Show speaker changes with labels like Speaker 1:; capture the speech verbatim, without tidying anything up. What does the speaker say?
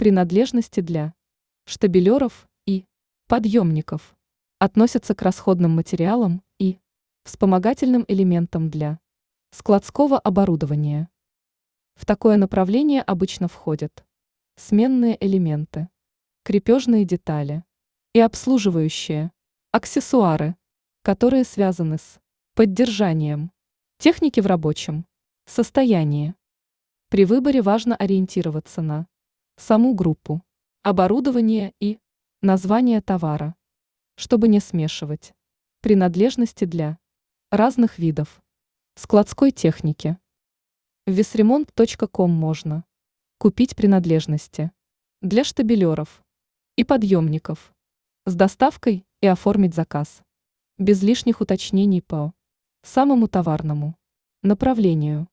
Speaker 1: Принадлежности для штабелеров и подъемников относятся к расходным материалам и вспомогательным элементам для складского оборудования. В такое направление обычно входят сменные элементы, крепежные детали и обслуживающие аксессуары, которые связаны с поддержанием техники в рабочем состоянии. При выборе важно ориентироваться на саму группу оборудования и название товара, чтобы не смешивать принадлежности для разных видов складской техники. В весремонт точка ком можно купить принадлежности для штабелеров и подъемников с доставкой и оформить заказ без лишних уточнений по самому товарному направлению.